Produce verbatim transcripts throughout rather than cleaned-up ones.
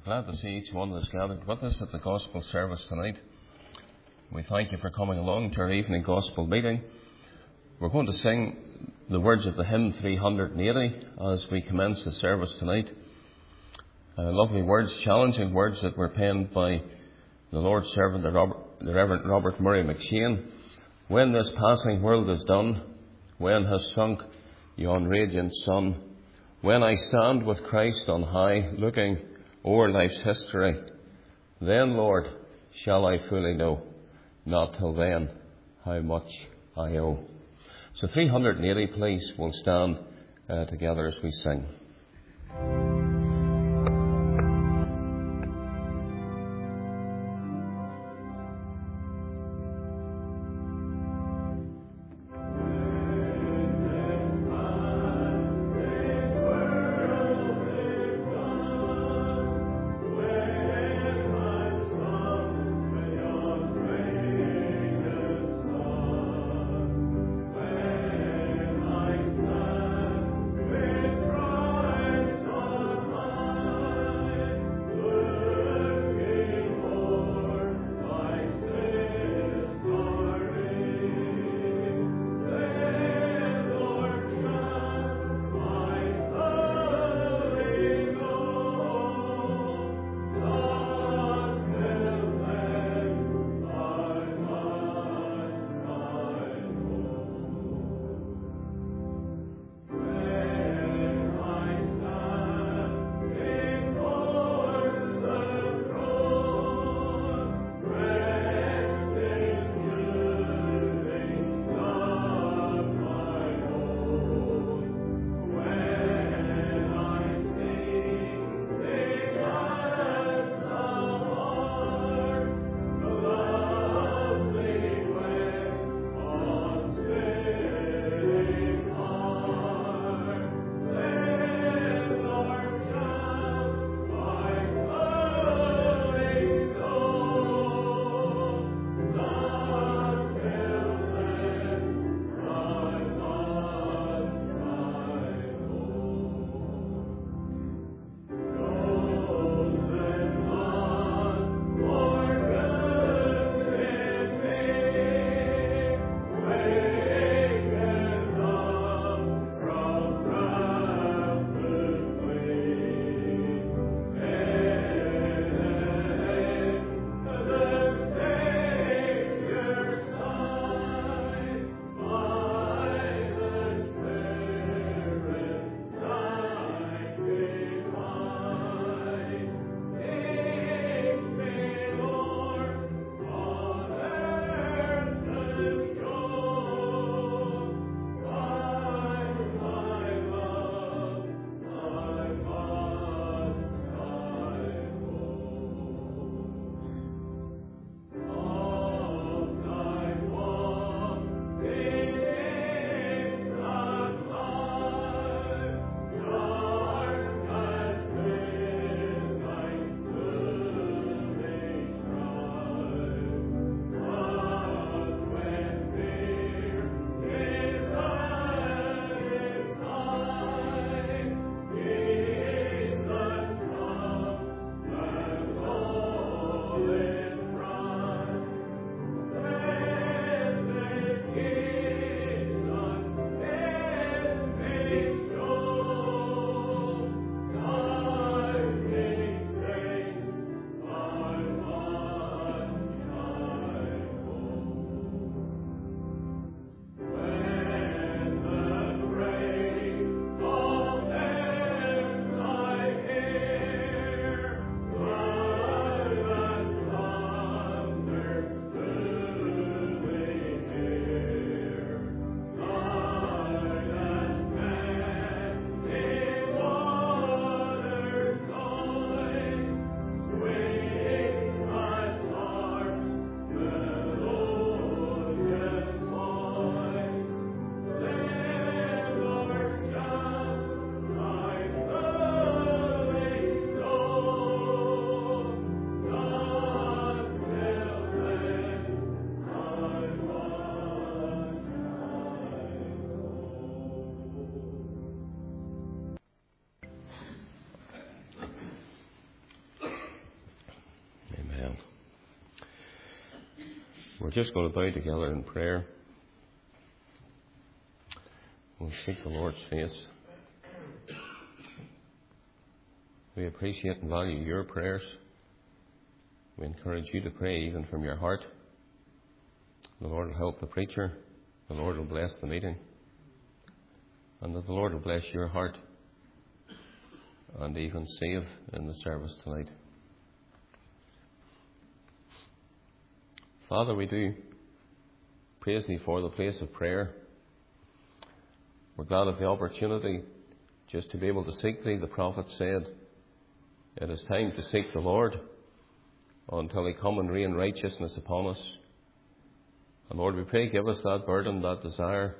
glad to see each one that's gathered with us at the Gospel service tonight. We thank you for coming along to our evening Gospel meeting. We're going to sing the words of the hymn three hundred eighty as we commence the service tonight. Uh, lovely words, challenging words that were penned by the Lord's servant, the, Robert, the Reverend Robert Murray McShane. When this passing world is done, when has sunk yon radiant sun, when I stand with Christ on high, looking o'er life's history, then, Lord, shall I fully know, not till then, how much I owe. So three hundred eighty, please, we'll stand uh, together as we sing. Christ We're just going to bow together in prayer. We'll seek the Lord's face. We appreciate and value your prayers. We encourage you to pray even from your heart. The Lord will help the preacher. The Lord will bless the meeting. And that the Lord will bless your heart and even save in the service tonight. Father, we do praise Thee for the place of prayer. We're glad of the opportunity just to be able to seek Thee. The prophet said, it is time to seek the Lord until He come and rain righteousness upon us. And Lord, we pray, give us that burden, that desire.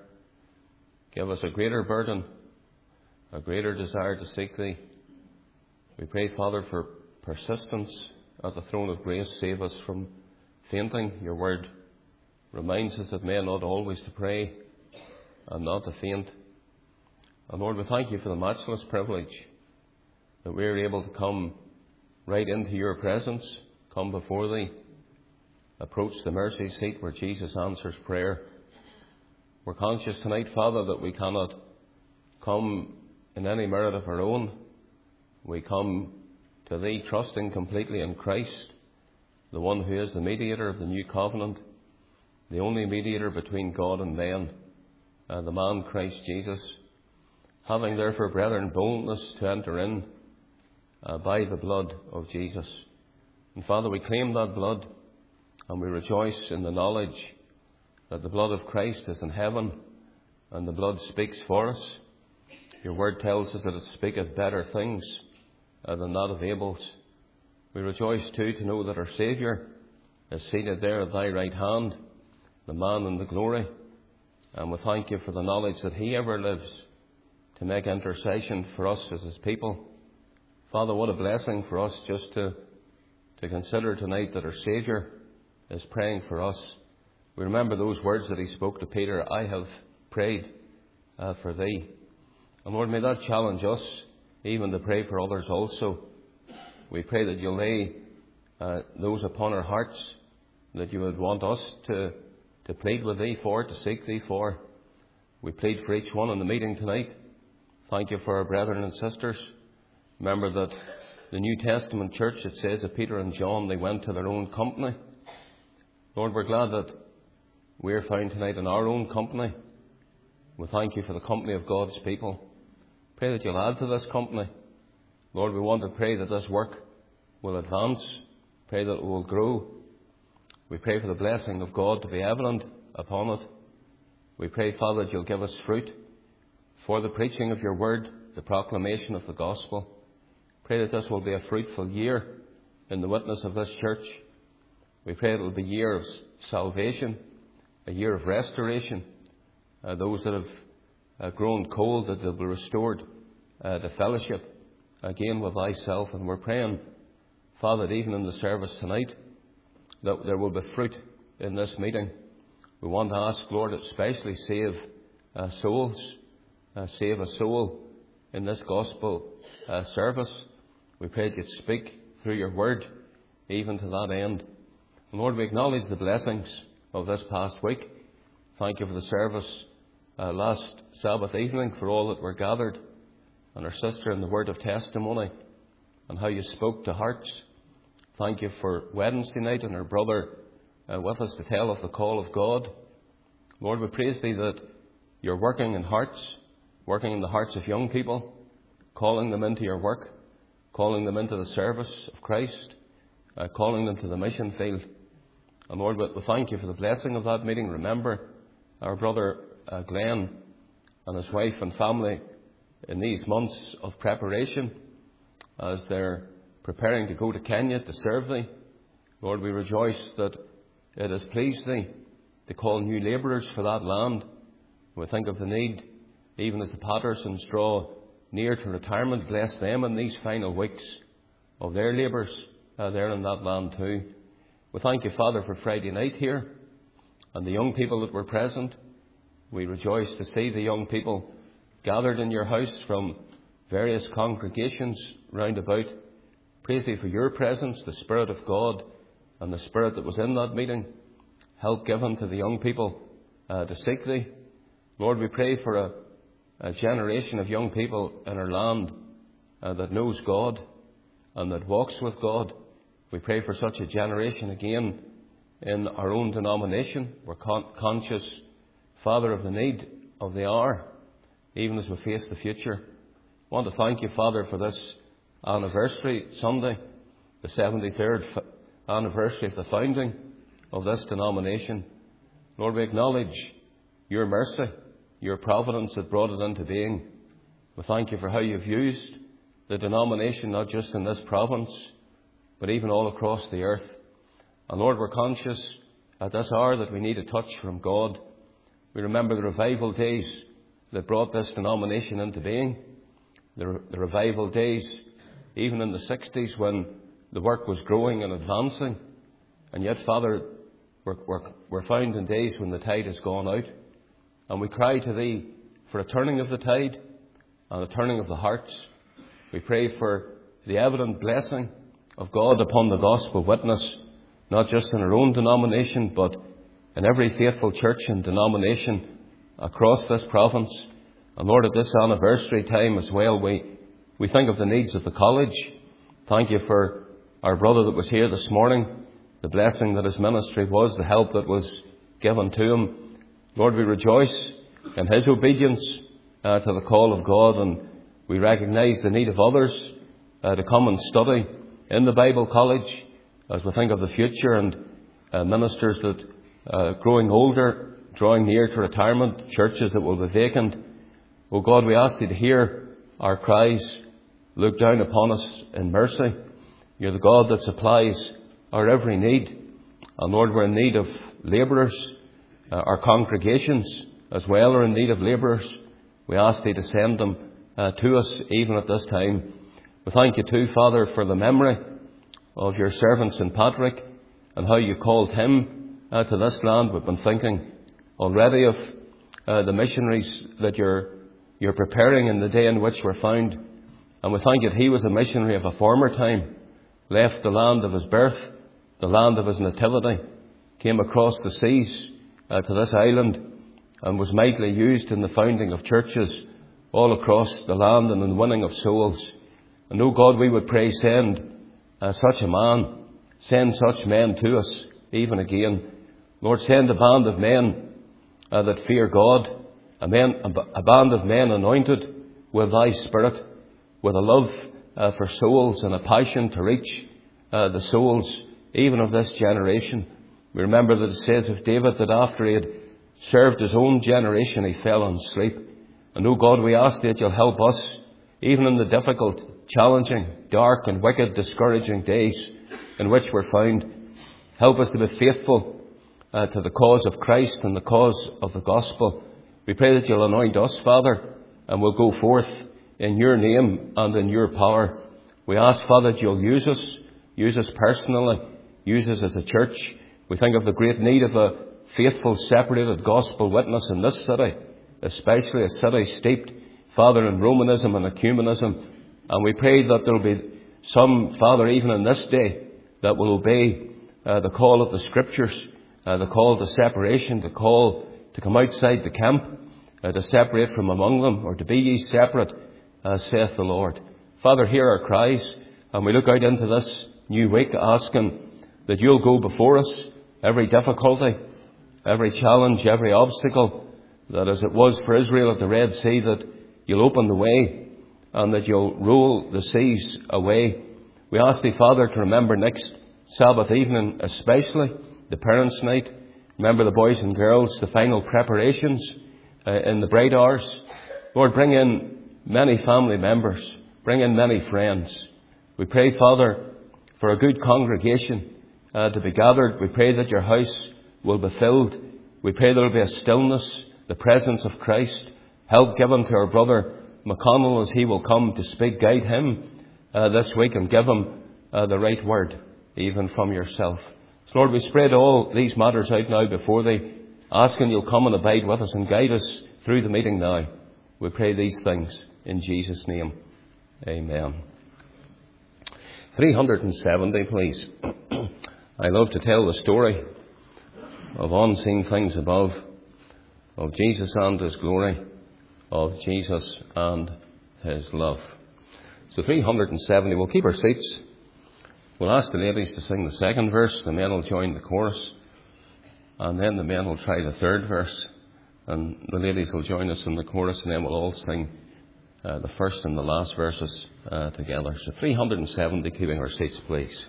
Give us a greater burden, a greater desire to seek Thee. We pray, Father, for persistence at the throne of grace. Save us from fainting. Your word reminds us that men ought always to pray and not to faint. And Lord, we thank You for the matchless privilege that we are able to come right into Your presence, come before Thee, approach the mercy seat where Jesus answers prayer. We're conscious tonight, Father, that we cannot come in any merit of our own. We come to Thee trusting completely in Christ, the one who is the mediator of the new covenant, the only mediator between God and men, uh, the man Christ Jesus. Having therefore, brethren, boldness to enter in uh, by the blood of Jesus. And Father, we claim that blood and we rejoice in the knowledge that the blood of Christ is in heaven and the blood speaks for us. Your word tells us that it speaketh better things uh, than that of Abel's. We rejoice too to know that our Saviour is seated there at Thy right hand, the man in the glory. And we thank You for the knowledge that He ever lives to make intercession for us as His people. Father, what a blessing for us just to, to consider tonight that our Saviour is praying for us. We remember those words that He spoke to Peter, I have prayed uh, for Thee. And Lord, may that challenge us even to pray for others also. We pray that You'll lay uh, those upon our hearts that You would want us to, to plead with Thee for, to seek Thee for. We plead for each one in the meeting tonight. Thank You for our brethren and sisters. Remember that the New Testament church, it says that Peter and John, they went to their own company. Lord, we're glad that we're found tonight in our own company. We thank You for the company of God's people. Pray that You'll add to this company. Lord, we want to pray that this work will advance. Pray that it will grow. We pray for the blessing of God to be evident upon it. We pray, Father, that You'll give us fruit for the preaching of Your word, the proclamation of the gospel. Pray that this will be a fruitful year in the witness of this church. We pray it will be a year of salvation, a year of restoration. Uh, those that have uh, grown cold, that they'll be restored uh, to fellowship again with Thyself. And we're praying, Father, that even in the service tonight, that there will be fruit in this meeting. We want to ask, Lord, especially save uh, souls, uh, save a soul in this gospel uh, service. We pray that You'd speak through Your word, even to that end. And Lord, we acknowledge the blessings of this past week. Thank You for the service uh, last Sabbath evening, for all that were gathered, and our sister in the word of testimony, and how You spoke to hearts. Thank You for Wednesday night and our brother uh, with us to tell of the call of God. Lord, we praise Thee that You're working in hearts, working in the hearts of young people, calling them into Your work, calling them into the service of Christ, uh, calling them to the mission field. And Lord, we thank You for the blessing of that meeting. Remember our brother uh, Glenn and his wife and family in these months of preparation as they're preparing to go to Kenya to serve Thee. Lord, we rejoice that it has pleased Thee to call new labourers for that land. We think of the need, even as the Pattersons draw near to retirement. Bless them in these final weeks of their labours uh, there in that land too. We thank You, Father, for Friday night here and the young people that were present. We rejoice to see the young people gathered in Your house from various congregations round about. Praise Thee for Your presence, the Spirit of God, and the Spirit that was in that meeting. help given to the young people uh, to seek Thee. Lord, we pray for a, a generation of young people in our land uh, that knows God and that walks with God. We pray for such a generation again in our own denomination. We're con- conscious, Father, of the need of the hour, even as we face the future. I want to thank you, Father, for this anniversary Sunday, the seventy-third f- anniversary of the founding of this denomination. Lord, we acknowledge your mercy, your providence that brought it into being. We thank you for how you've used the denomination, not just in this province, but even all across the earth. And Lord, we're conscious at this hour that we need a touch from God. We remember the revival days that brought this denomination into being. The, the revival days, even in the sixties, when the work was growing and advancing. And yet, Father, we're, we're, we're found in days when the tide has gone out. And we cry to Thee for a turning of the tide and a turning of the hearts. We pray for the evident blessing of God upon the gospel witness, not just in our own denomination, but in every faithful church and denomination across this province. And Lord, at this anniversary time as well, we, we think of the needs of the college. Thank you for our brother that was here this morning, the blessing that his ministry was, the help that was given to him. Lord, we rejoice in his obedience uh, to the call of God, and we recognise the need of others uh, to come and study in the Bible College as we think of the future, and uh, ministers that uh, growing older, drawing near to retirement, churches that will be vacant. Oh God, we ask Thee to hear our cries. Look down upon us in mercy. You're the God that supplies our every need. And Lord, we're in need of labourers. Uh, our congregations as well are in need of labourers. We ask Thee to send them uh, to us even at this time. We thank You too, Father, for the memory of Your servant Saint Patrick and how You called him uh, to this land. We've been thinking already of uh, the missionaries that You're You're preparing in the day in which we're found. And we thank You that he was a missionary of a former time, left the land of his birth, the land of his nativity, came across the seas uh, to this island, and was mightily used in the founding of churches all across the land and in the winning of souls. And oh God, we would pray, send uh, such a man, send such men to us even again. Lord, send a band of men uh, that fear God, a, man, a band of men anointed with Thy Spirit, with a love uh, for souls and a passion to reach uh, the souls even of this generation. We remember that it says of David that after he had served his own generation, he fell on sleep. And oh God, we ask that You'll help us, even in the difficult, challenging, dark and wicked, discouraging days in which we're found. Help us to be faithful uh, to the cause of Christ and the cause of the gospel. We pray that You'll anoint us, Father, and we'll go forth in Your name and in Your power. We ask, Father, that You'll use us, use us personally, use us as a church. We think of the great need of a faithful, separated gospel witness in this city, especially a city steeped, Father, in Romanism and ecumenism. And we pray that there will be some, Father, even in this day, that will obey uh, the call of the Scriptures, uh, the call to separation, the call to come outside the camp, uh, to separate from among them, or to be ye separate, uh, saith the Lord. Father, hear our cries, and we look out into this new week asking that You'll go before us, every difficulty, every challenge, every obstacle, that as it was for Israel at the Red Sea, that You'll open the way and that You'll roll the seas away. We ask Thee, Father, to remember next Sabbath evening especially, the parents' night. Remember the boys and girls, the final preparations uh, in the bright hours. Lord, bring in many family members, bring in many friends. We pray, Father, for a good congregation uh, to be gathered. We pray that Your house will be filled. We pray there will be a stillness, the presence of Christ. Help given to our brother McConnell as he will come to speak. Guide him uh, this week and give him uh, the right word, even from Yourself. So Lord, we spread all these matters out now before Thee, asking You'll come and abide with us and guide us through the meeting now. We pray these things in Jesus' name. Amen. three hundred seventy, please. I love to tell the story of unseen things above, of Jesus and his glory, of Jesus and his love. So three hundred seventy, we'll keep our seats. We'll ask the ladies to sing the second verse, the men will join the chorus, and then the men will try the third verse, and the ladies will join us in the chorus, and then we'll all sing uh, the first and the last verses uh, together. So three hundred seventy, keeping our seats, please.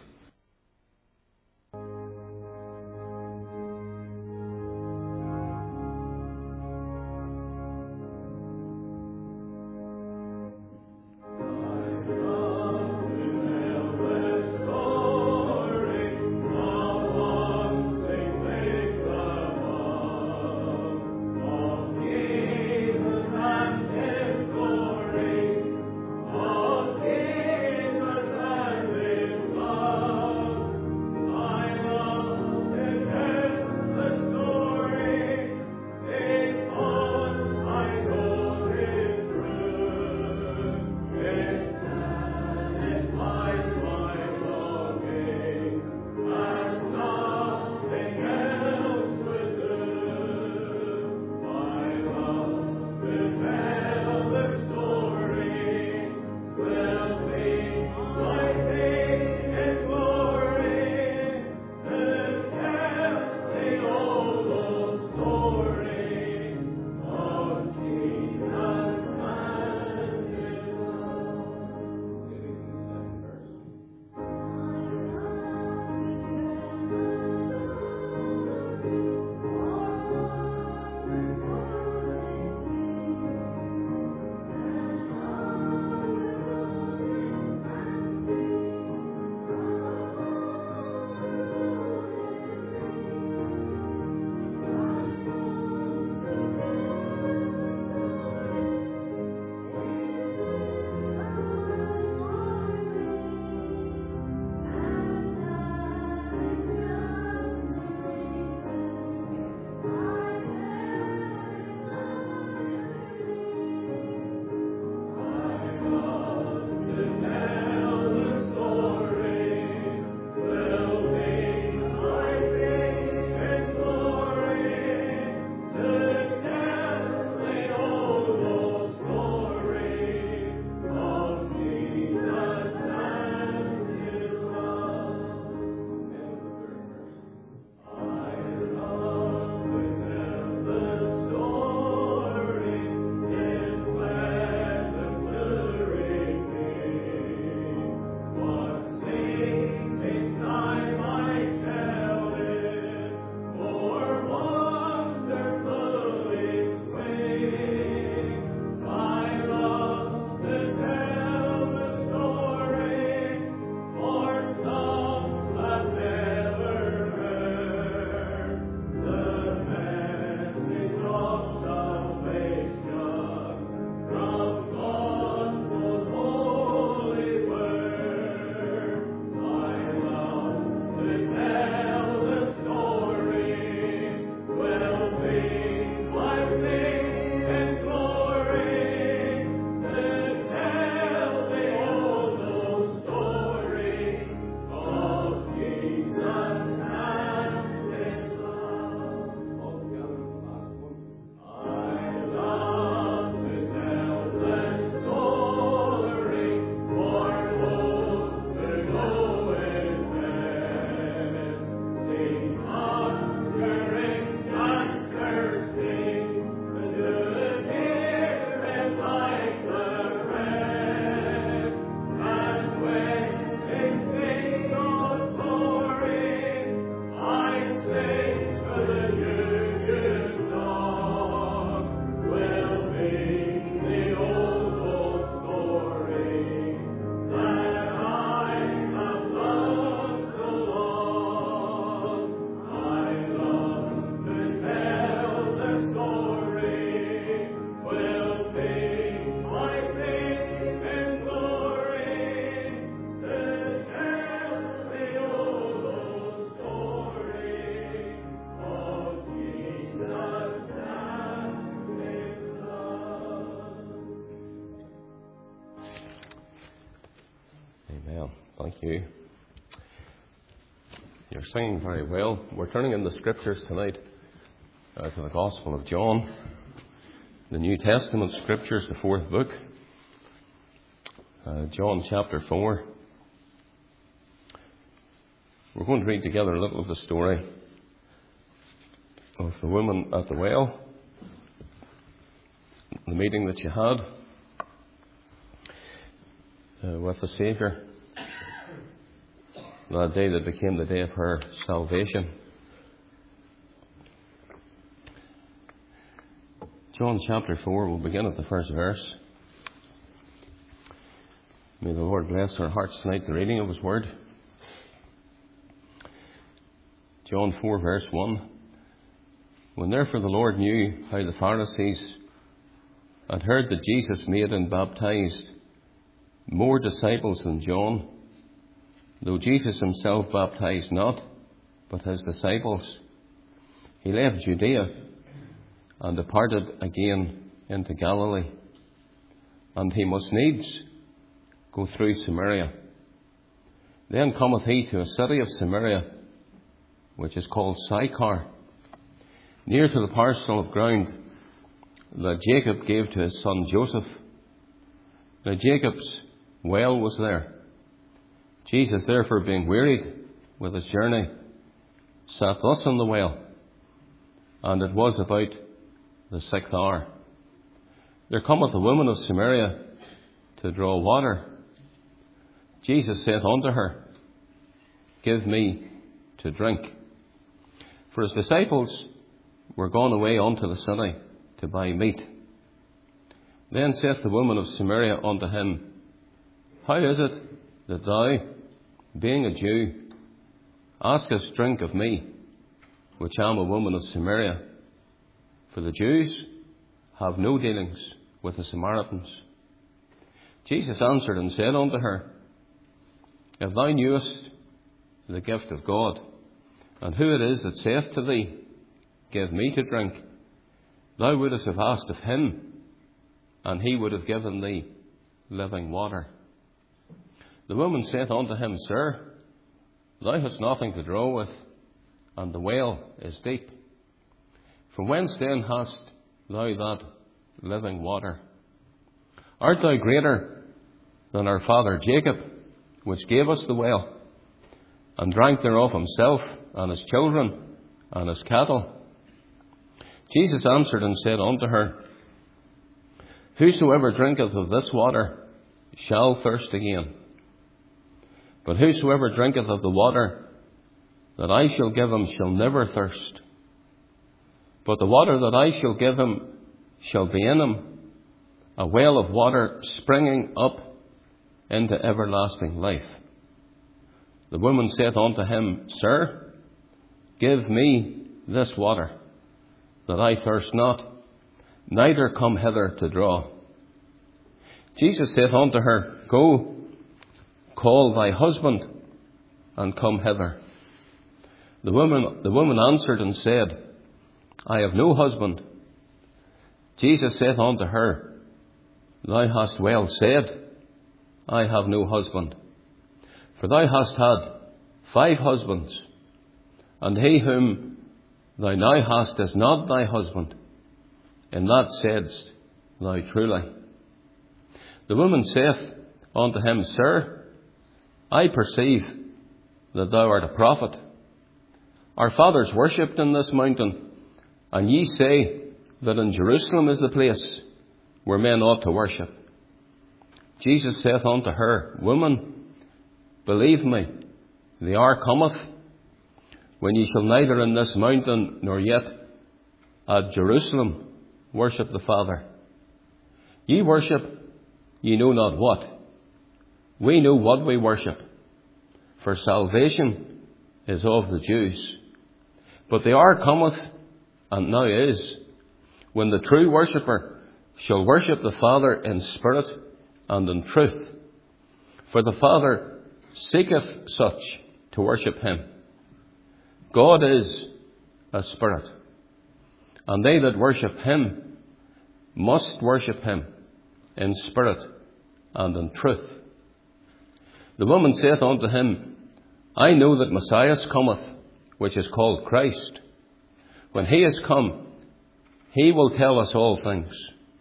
Thank you. You're singing very well. We're turning in the Scriptures tonight uh, to the Gospel of John, the New Testament Scriptures, the fourth book, uh, John chapter four. We're going to read together a little of the story of the woman at the well, the meeting that she had uh, with the Saviour, that day that became the day of her salvation. John chapter four, we'll begin at the first verse. May the Lord bless our hearts tonight, the reading of His Word. John four, verse one. When therefore the Lord knew how the Pharisees had heard that Jesus made and baptized more disciples than John, though Jesus himself baptized not, but his disciples, he left Judea and departed again into Galilee. And he must needs go through Samaria. Then cometh he to a city of Samaria, which is called Sychar, near to the parcel of ground that Jacob gave to his son Joseph. Now Jacob's well was there. Jesus, therefore, being wearied with his journey, sat thus on the well, and it was about the sixth hour. There cometh a woman of Samaria to draw water. Jesus saith unto her, Give me to drink. For his disciples were gone away unto the city to buy meat. Then saith the woman of Samaria unto him, How is it that thou, being a Jew, askest drink of me, which am a woman of Samaria? For the Jews have no dealings with the Samaritans. Jesus answered and said unto her, If thou knewest the gift of God, and who it is that saith to thee, Give me to drink, thou wouldest have asked of him, and he would have given thee living water. The woman saith unto him, Sir, thou hast nothing to draw with, and the well is deep. From whence then hast thou that living water? Art thou greater than our father Jacob, which gave us the well, and drank thereof himself, and his children, and his cattle? Jesus answered and said unto her, Whosoever drinketh of this water shall thirst again. But whosoever drinketh of the water that I shall give him shall never thirst. But the water that I shall give him shall be in him a well of water springing up into everlasting life. The woman saith unto him, Sir, give me this water, that I thirst not, neither come hither to draw. Jesus saith unto her, Go, call thy husband, and come hither. The woman, the woman answered and said, I have no husband. Jesus saith unto her, Thou hast well said, I have no husband. For thou hast had five husbands, and he whom thou now hast is not thy husband. In that saidst thou truly. The woman saith unto him, Sir, I perceive that thou art a prophet. Our fathers worshipped in this mountain, and ye say that in Jerusalem is the place where men ought to worship. Jesus saith unto her, Woman, believe me, the hour cometh when ye shall neither in this mountain nor yet at Jerusalem worship the Father. Ye worship ye know not what. We know what we worship, for salvation is of the Jews. But the hour cometh, and now is, when the true worshipper shall worship the Father in spirit and in truth. For the Father seeketh such to worship him. God is a spirit, and they that worship him must worship him in spirit and in truth. The woman saith unto him, I know that Messiah cometh, which is called Christ. When he is come, he will tell us all things.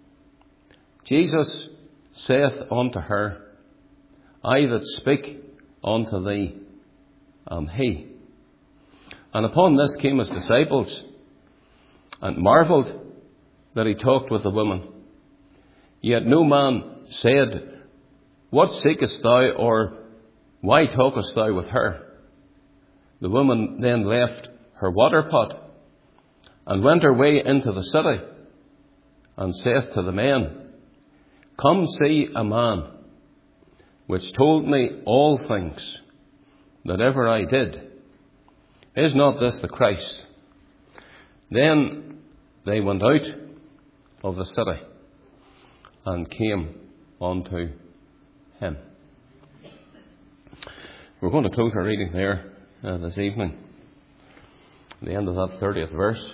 Jesus saith unto her, I that speak unto thee am he. And upon this came his disciples, and marvelled that he talked with the woman. Yet no man said, What seekest thou, or why talkest thou with her? The woman then left her water pot, and went her way into the city, and saith to the men, Come see a man, which told me all things that ever I did. Is not this the Christ? Then they went out of the city, and came unto him. We're going to close our reading there uh, this evening, at the end of that thirtieth verse.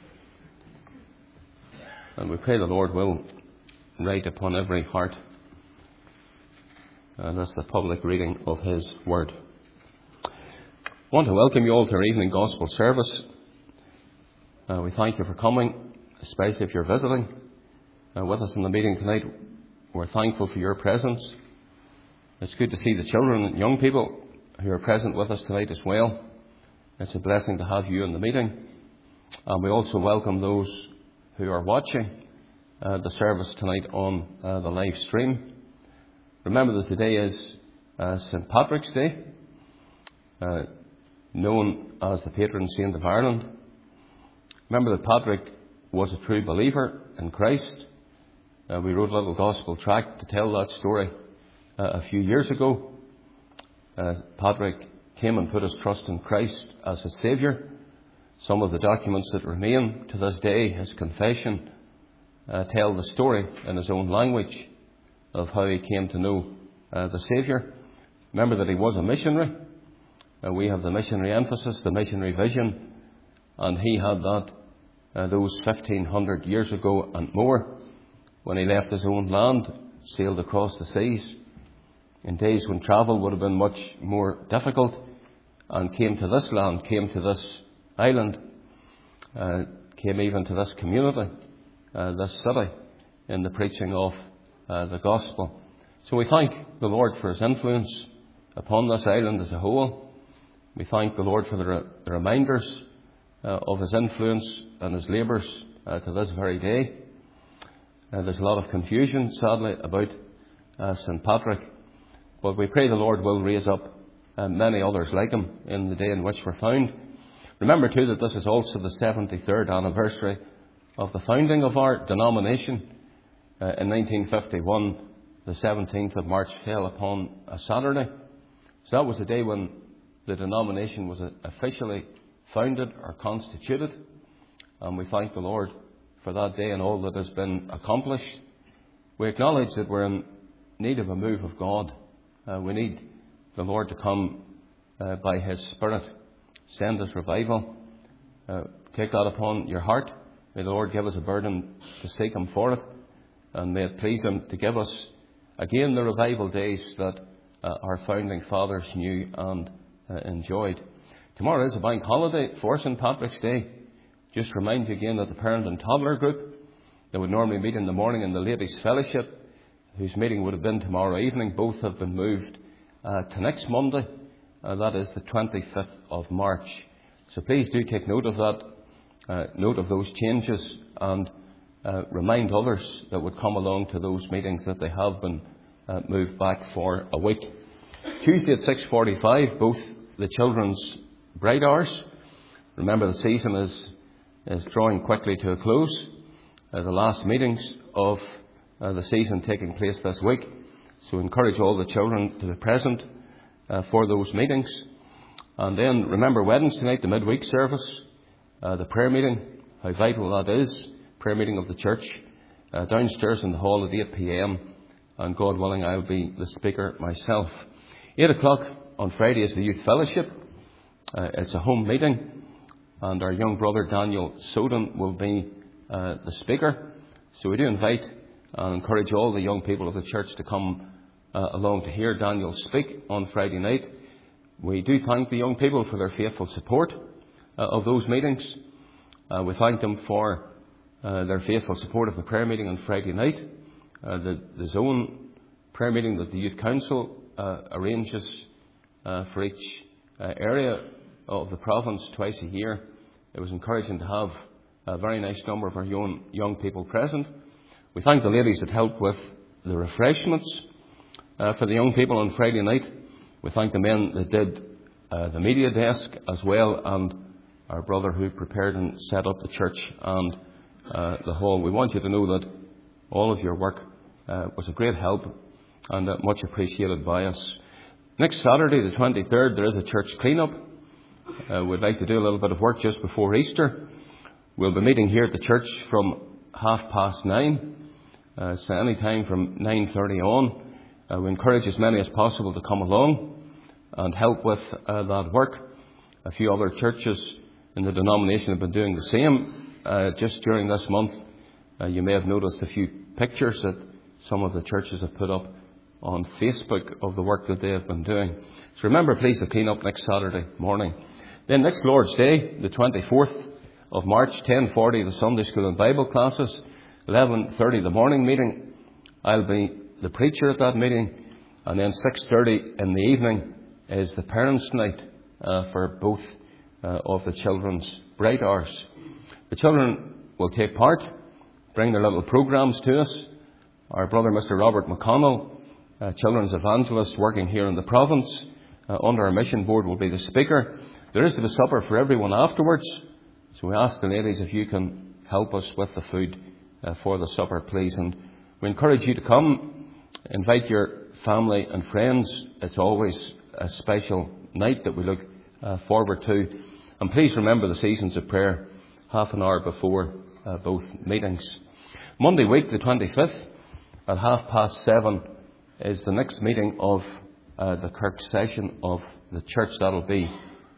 And we pray the Lord will write upon every heart. And that's the public reading of his word. I want to welcome you all to our evening gospel service. Uh, we thank you for coming, especially if you're visiting uh, with us in the meeting tonight. We're thankful for your presence. It's good to see the children and young people who are present with us tonight as well. It's a blessing to have you in the meeting. And we also welcome those who are watching uh, the service tonight on uh, the live stream. Remember that today is uh, Saint Patrick's Day, uh, known as the patron saint of Ireland. Remember that Patrick was a true believer in Christ. Uh, we wrote a little gospel tract to tell that story uh, a few years ago. Uh, Patrick came and put his trust in Christ as his Saviour. Some of the documents that remain to this day, his confession, uh, tell the story in his own language of how he came to know uh, the Saviour. Remember that he was a missionary. Uh, we have the missionary emphasis, the missionary vision, and he had that uh, those fifteen hundred years ago and more, when he left his own land, sailed across the seas in days when travel would have been much more difficult, and came to this land, came to this island, uh, came even to this community, uh, this city, in the preaching of uh, the gospel. So we thank the Lord for his influence upon this island as a whole. We thank the Lord for the, re- the reminders uh, of his influence and his labours uh, to this very day. Uh, there's a lot of confusion, sadly, about uh, Saint Patrick, but we pray the Lord will raise up uh, many others like him in the day in which we're found. Remember too that this is also the seventy-third anniversary of the founding of our denomination. Uh, in nineteen fifty-one, the seventeenth of March fell upon a Saturday. So that was the day when the denomination was officially founded or constituted. And we thank the Lord for that day and all that has been accomplished. We acknowledge that we're in need of a move of God. Uh, we need the Lord to come uh, by his Spirit, send us revival. Uh, take that upon your heart. May the Lord give us a burden to seek him for it, and may it please him to give us again the revival days that uh, our founding fathers knew and uh, enjoyed. Tomorrow is a bank holiday for Saint Patrick's Day. Just remind you again that the parent and toddler group that would normally meet in the morning in the ladies' fellowship, whose meeting would have been tomorrow evening, both have been moved uh, to next Monday. Uh, that is the twenty-fifth of March. So please do take note of that, uh, note of those changes, and uh, remind others that would come along to those meetings that they have been uh, moved back for a week. Tuesday at six forty-five, both the children's bright hours. Remember, the season is is drawing quickly to a close. Uh, the last meetings of uh, the season taking place this week. So encourage all the children to be present uh, for those meetings. And then remember Wednesday night, the midweek service, uh, the prayer meeting, how vital that is. Prayer meeting of the church uh, downstairs in the hall at eight p.m. And God willing, I'll be the speaker myself. eight o'clock on Friday is the youth fellowship. Uh, it's a home meeting. And our young brother Daniel Soden will be uh, the speaker. So we do invite and encourage all the young people of the church to come uh, along to hear Daniel speak on Friday night. we do thank the young people for their faithful support uh, of those meetings. Uh, we thank them for uh, their faithful support of the prayer meeting on Friday night, uh, the, the zone prayer meeting that the Youth Council uh, arranges uh, for each uh, area of the province twice a year. It was encouraging to have a very nice number of our young, young people present. We thank the ladies that helped with the refreshments uh, for the young people on Friday night. We thank the men that did uh, the media desk as well, and our brother who prepared and set up the church and uh, the hall. We want you to know that all of your work uh, was a great help and uh, much appreciated by us. Next Saturday, the twenty-third, there is a church clean-up. Uh, we'd like to do a little bit of work just before Easter. We'll be meeting here at the church from half past nine, uh, so any time from nine thirty on. Uh, we encourage as many as possible to come along and help with uh, that work. A few other churches in the denomination have been doing the same. Uh, just during this month, uh, you may have noticed a few pictures that some of the churches have put up on Facebook of the work that they have been doing. So remember, please, to clean up next Saturday morning. Then next Lord's Day, the twenty-fourth of March, ten forty, the Sunday School and Bible classes, eleven thirty, the morning meeting. I'll be the preacher at that meeting. And then six thirty in the evening is the parents' night uh, for both uh, of the children's bright hours. The children will take part, bring their little programmes to us. Our brother, Mister Robert McConnell, uh, children's evangelist working here in the province, uh, under our mission board, will be the speaker. There is to be supper for everyone afterwards. So we ask the ladies if you can help us with the food uh, for the supper, please. And we encourage you to come. Invite your family and friends. It's always a special night that we look uh, forward to. And please remember the seasons of prayer half an hour before uh, both meetings. Monday week, the twenty-fifth, at half past seven, is the next meeting of uh, the Kirk session of the church. That'll be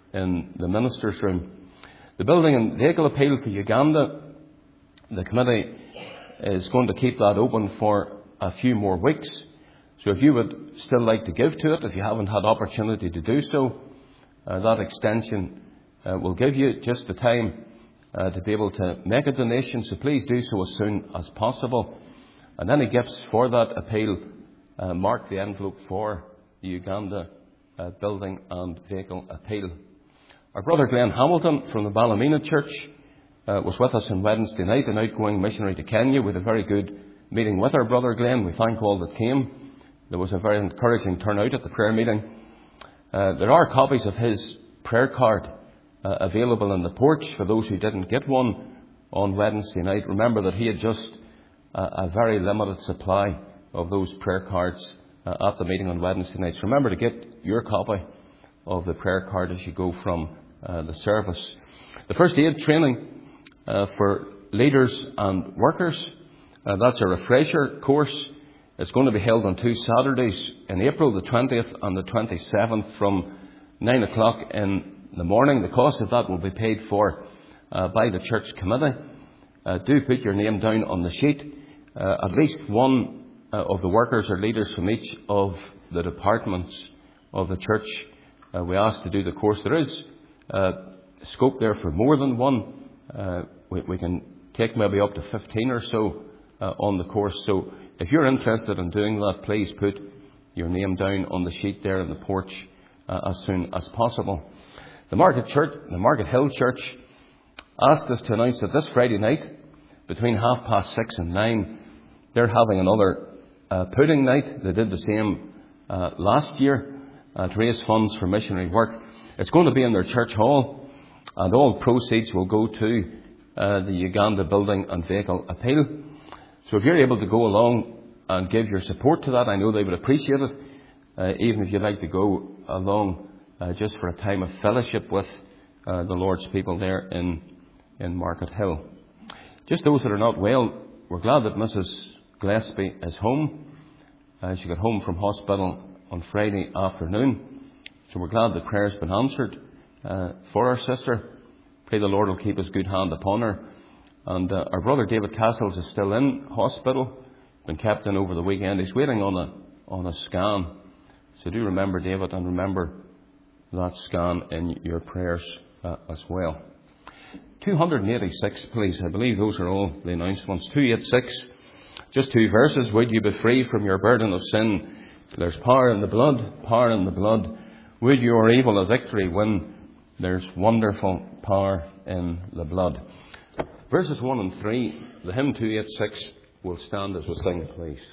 in the minister's room. The building and vehicle appeal for Uganda, the committee is going to keep that open for a few more weeks. So if you would still like to give to it, if you haven't had opportunity to do so, uh, that extension uh, will give you just the time uh, to be able to make a donation. So please do so as soon as possible. And any gifts for that appeal, uh, mark the envelope for the Uganda uh, building and vehicle appeal. Our brother Glenn Hamilton from the Ballymena Church uh, was with us on Wednesday night, an outgoing missionary to Kenya. We had a very good meeting with our brother Glenn. We thank all that came. There was a very encouraging turnout at the prayer meeting. Uh, there are copies of his prayer card uh, available in the porch for those who didn't get one on Wednesday night. Remember that he had just uh, a very limited supply of those prayer cards uh, at the meeting on Wednesday nights. Remember to get your copy of the prayer card as you go from uh, the service. The first aid training uh, for leaders and workers, uh, that's a refresher course. It's going to be held on two Saturdays in April, the twentieth and the twenty-seventh, from nine o'clock in the morning. The cost of that will be paid for uh, by the church committee. Uh, do put your name down on the sheet. Uh, at least one uh, of the workers or leaders from each of the departments of the church uh, we ask to do the course. There is uh, scope there for more than one. Uh, we, we can take maybe up to fifteen or so uh, on the course. So if you're interested in doing that, please put your name down on the sheet there in the porch uh, as soon as possible. The Market Church, the Market Hill Church, asked us to announce that this Friday night, between half past six and nine, they're having another uh, pudding night. They did the same uh, last year uh, to raise funds for missionary work. It's going to be in their church hall, and all proceeds will go to uh, the Uganda Building and Vehicle Appeal. So if you're able to go along and give your support to that, I know they would appreciate it, uh, even if you'd like to go along uh, just for a time of fellowship with uh, the Lord's people there in, in Market Hill. Just those that are not well, we're glad that Missus Gillespie is home. Uh, she got home from hospital on Friday afternoon. So we're glad that prayer's been answered uh, for our sister. Pray the Lord will keep his good hand upon her. And uh, our brother David Castles is still in hospital, been kept in over the weekend. He's waiting on a on a scan. So do remember David, and remember that scan in your prayers uh, as well. two eighty-six, please. I believe those are all the announcements. two eighty-six, just two verses. Would you be free from your burden of sin? There's power in the blood, power in the blood. Would your evil a victory win? There's wonderful power in the blood. Verses one and three, the hymn two eighty-six will stand as we sing, please.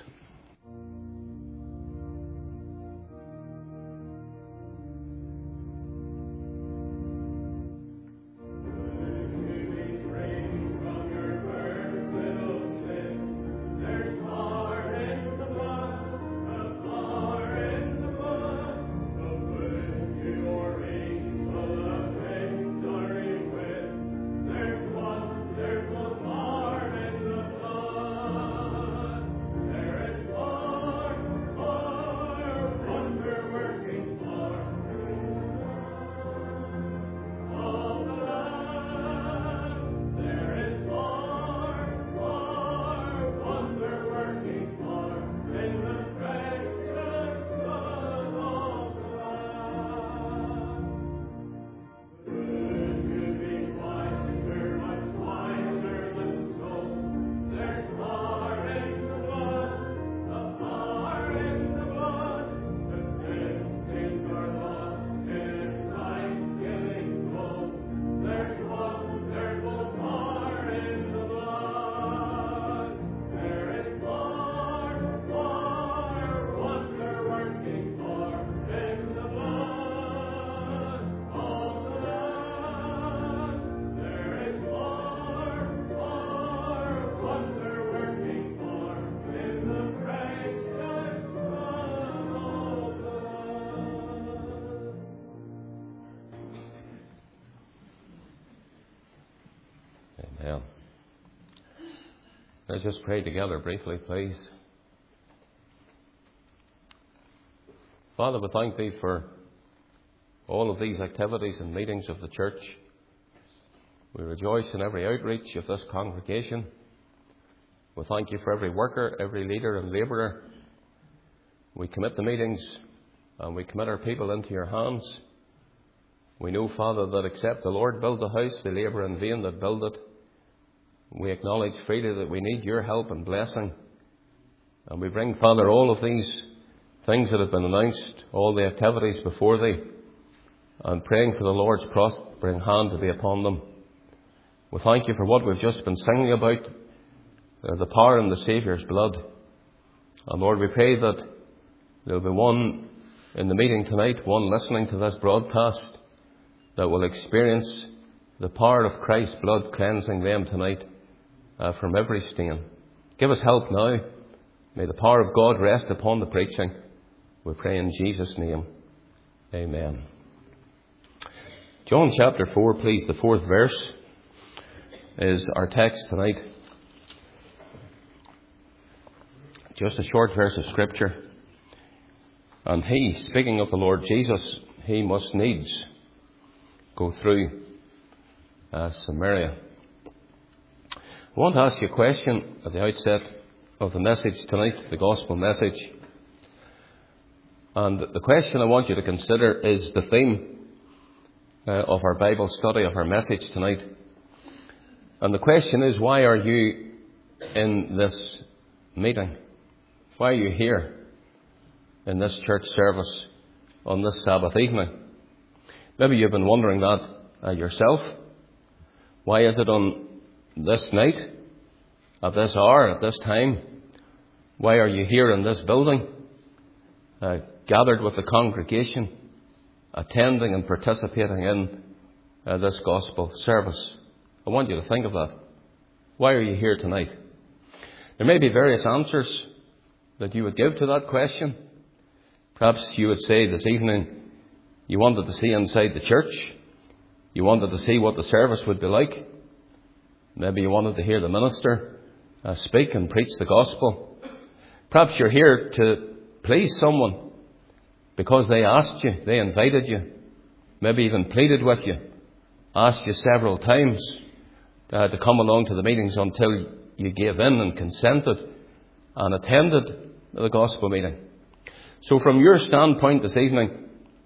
Amen. Let's just pray together briefly, please. Father, we thank Thee for all of these activities and meetings of the church. We rejoice in every outreach of this congregation. We thank You for every worker, every leader and labourer. We commit the meetings and we commit our people into Your hands. We know, Father, that except the Lord build the house, they labour in vain that build it. We acknowledge freely that we need Your help and blessing. And we bring, Father, all of these things that have been announced, all the activities before Thee, and praying for the Lord's prospering hand to be upon them. We thank You for what we've just been singing about, uh, the power in the Saviour's blood. And Lord, we pray that there'll be one in the meeting tonight, one listening to this broadcast, that will experience the power of Christ's blood cleansing them tonight uh, from every stain. Give us help now. May the power of God rest upon the preaching. We pray in Jesus' name. Amen. John chapter four, please. The fourth verse is our text tonight. Just a short verse of Scripture. And he, speaking of the Lord Jesus, he must needs go through uh, Samaria. I want to ask you a question at the outset of the message tonight, the gospel message. And the question I want you to consider is the theme uh, of our Bible study, of our message tonight. And the question is, why are you in this meeting? Why are you here in this church service on this Sabbath evening? Maybe you've been wondering that uh, yourself. Why is it on this night, at this hour, at this time? Why are you here in this building, uh, gathered with the congregation, attending and participating in uh, this gospel service? I want you to think of that. Why are you here tonight? There may be various answers that you would give to that question. Perhaps you would say this evening you wanted to see inside the church. You wanted to see what the service would be like. Maybe you wanted to hear the minister uh, speak and preach the gospel. Perhaps you're here to please someone because they asked you, they invited you, maybe even pleaded with you, asked you several times uh, to come along to the meetings until you gave in and consented and attended the gospel meeting. So from your standpoint this evening,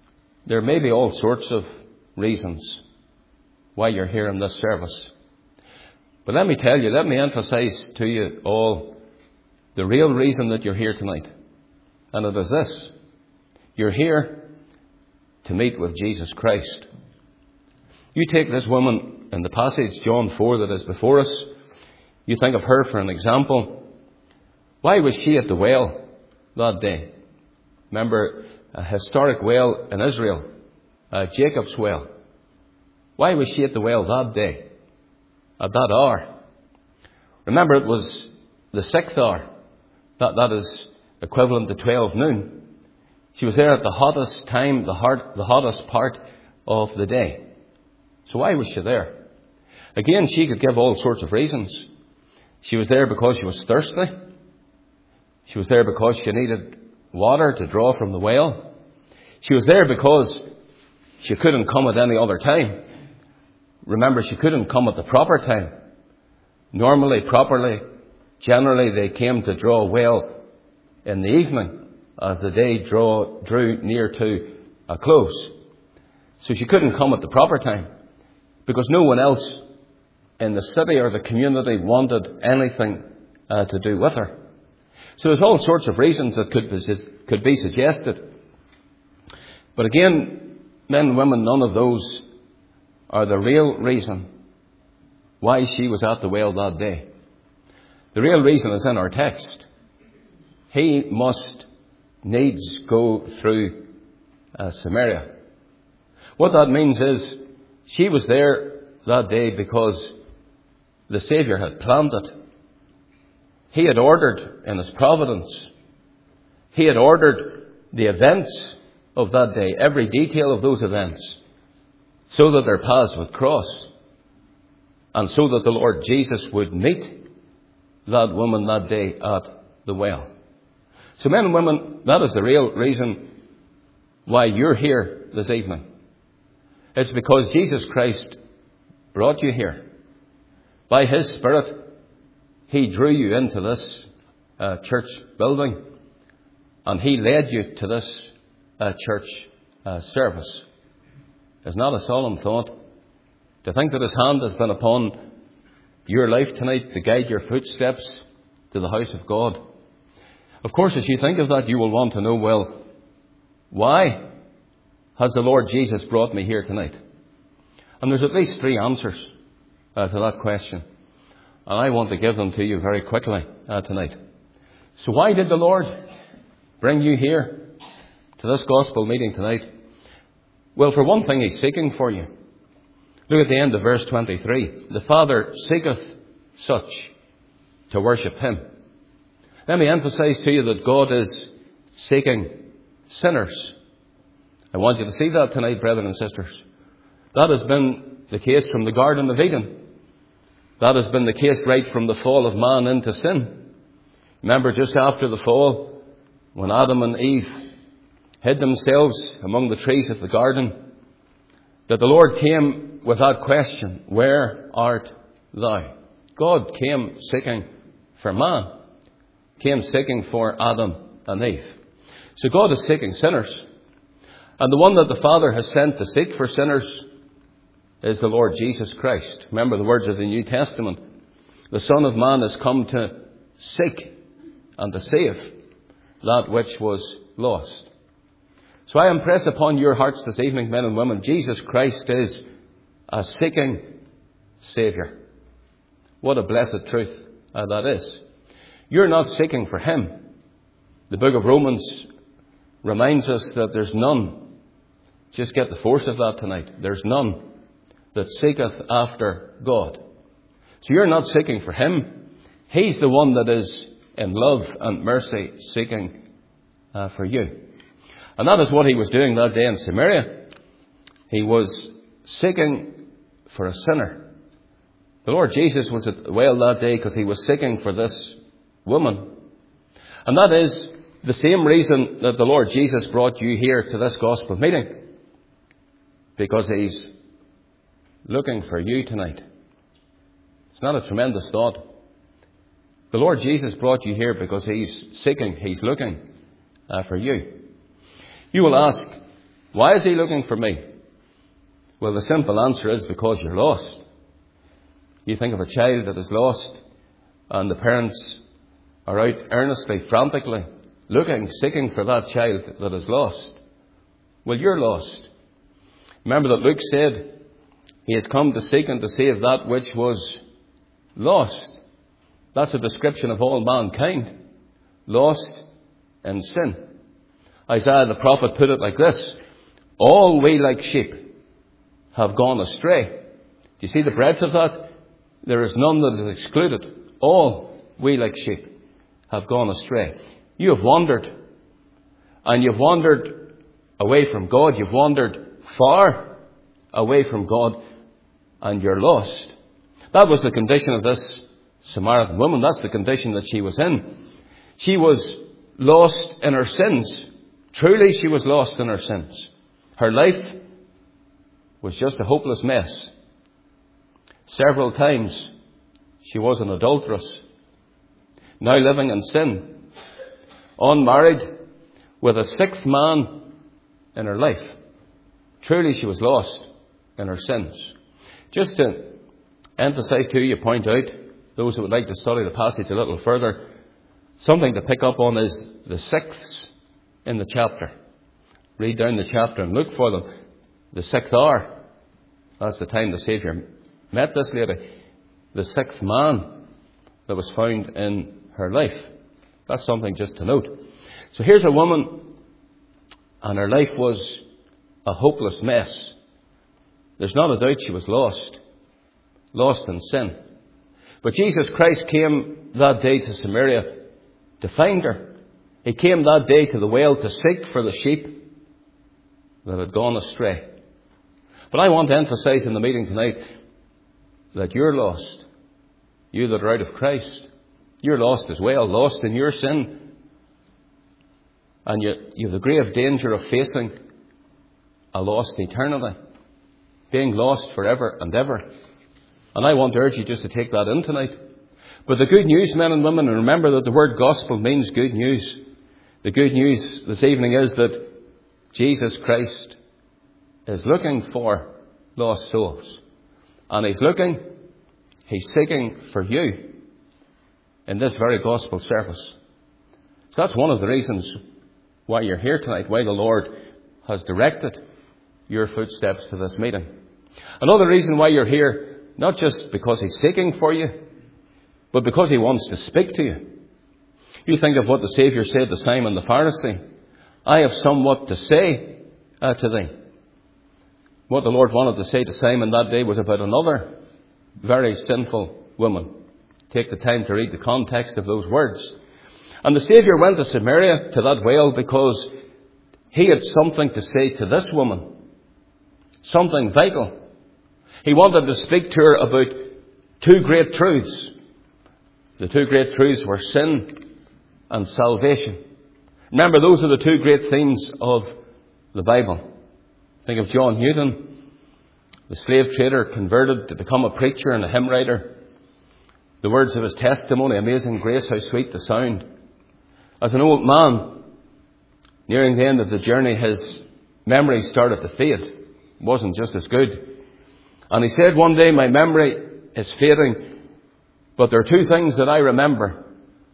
There may be all sorts of reasons why you're here in this service. But let me tell you, let me emphasize to you all the real reason that you're here tonight. And it is this. You're here to meet with Jesus Christ. You take this woman in the passage, John four, that is before us. You think of her for an example. Why was she at the well that day? Remember, a historic well in Israel, uh, Jacob's well. Why was she at the well that day, at that hour? Remember, it was the sixth hour. That, that is equivalent to twelve noon. She was there at the hottest time, the, heart, the hottest part of the day. So why was she there? Again, she could give all sorts of reasons. She was there because she was thirsty. She was there because she needed water to draw from the well. She was there because she couldn't come at any other time. Remember, she couldn't come at the proper time. Normally, properly, generally, they came to draw well in the evening as the day draw, drew near to a close. So she couldn't come at the proper time because no one else in the city or the community wanted anything uh, to do with her. So there's all sorts of reasons that could be, could be suggested. But again, men and women, none of those are the real reason why she was at the well that day. The real reason is in our text. He must needs go through uh, Samaria. What that means is she was there that day because the Saviour had planned it. He had ordered in His providence. He had ordered the events of that day, every detail of those events, so that their paths would cross and so that the Lord Jesus would meet that woman that day at the well. So men and women, that is the real reason why you're here this evening. It's because Jesus Christ brought you here. By His Spirit, He drew you into this uh, church building, and He led you to this uh, church uh, service. It's not a solemn thought to think that His hand has been upon your life tonight to guide your footsteps to the house of God. Of course, as you think of that, you will want to know, well, why has the Lord Jesus brought me here tonight? And there's at least three answers uh, to that question. And I want to give them to you very quickly uh, tonight. So why did the Lord bring you here to this gospel meeting tonight? Well, for one thing, He's seeking for you. Look at the end of verse twenty-three. The Father seeketh such to worship Him. Let me emphasize to you that God is seeking sinners. I want you to see that tonight, brethren and sisters. That has been the case from the Garden of Eden. That has been the case right from the fall of man into sin. Remember, just after the fall, when Adam and Eve hid themselves among the trees of the garden, that the Lord came with that question, where art thou? God came seeking for man, came seeking for Adam and Eve. So God is seeking sinners. And the one that the Father has sent to seek for sinners is the Lord Jesus Christ. Remember the words of the New Testament. The Son of Man has come to seek and to save that which was lost. So I impress upon your hearts this evening, men and women, Jesus Christ is a seeking Saviour. What a blessed truth uh, that is. You're not seeking for Him. The book of Romans reminds us that there's none. Just get the force of that tonight. There's none that seeketh after God. So you're not seeking for Him. He's the one that is in love and mercy seeking uh, for you. And that is what He was doing that day in Samaria. He was seeking for a sinner. The Lord Jesus was at the well that day because He was seeking for this woman. And that is the same reason that the Lord Jesus brought you here to this gospel meeting. Because He's looking for you tonight. It's not a tremendous thought. The Lord Jesus brought you here because He's seeking, He's looking uh, for you. You will ask, Why is he looking for me? Well, the simple answer is because you're lost. You think of a child that is lost, and the parents are out earnestly, frantically, looking, seeking for that child that is lost. Well, you're lost. Remember that Luke said he has come to seek and to save that which was lost. That's a description of all mankind. Lost in sin. Isaiah the prophet put it like this: all we like sheep have gone astray. Do you see the breadth of that? There is none that is excluded. All we like sheep have gone astray. You have wandered. And you've wandered away from God. You've wandered far away from God. And you're lost. That was the condition of this Samaritan woman. That's the condition that she was in. She was lost in her sins. Truly, she was lost in her sins. Her life was just a hopeless mess. Several times she was an adulteress, now living in sin, unmarried, with a sixth man in her life. Truly, she was lost in her sins. Just to emphasize to you, point out, those who would like to study the passage a little further, something to pick up on is the sixths in the chapter. Read down the chapter and look for them. The sixth hour, that's the time the Saviour met this lady. The sixth man that was found in her life. That's something just to note. So here's a woman, and her life was a hopeless mess. There's not a doubt she was lost. Lost in sin. But Jesus Christ came that day to Samaria to find her. He came that day to the well to seek for the sheep that had gone astray. But I want to emphasize in the meeting tonight that you're lost. You that are out of Christ. You're lost as well. Lost in your sin. And you, you have the grave danger of facing a lost eternity. Being lost forever and ever. And I want to urge you just to take that in tonight. But the good news, men and women, and remember that the word gospel means good news. The good news this evening is that Jesus Christ is looking for lost souls. And He's looking, He's seeking for you in this very gospel service. So that's one of the reasons why you're here tonight, why the Lord has directed your footsteps to this meeting. Another reason why you're here, not just because He's seeking for you, but because He wants to speak to you. You think of what the Saviour said to Simon the Pharisee. I have somewhat to say uh, to thee. What the Lord wanted to say to Simon that day was about another very sinful woman. Take the time to read the context of those words. And the Saviour went to Samaria, to that well, because He had something to say to this woman. Something vital. He wanted to speak to her about two great truths. The two great truths were sin and salvation. Remember, those are the two great themes of the Bible. Think of John Newton, the slave trader converted to become a preacher and a hymn writer. The words of his testimony, amazing grace, how sweet the sound. As an old man, nearing the end of the journey, his memory started to fade. It wasn't just as good. And he said one day, my memory is fading, but there are two things that I remember.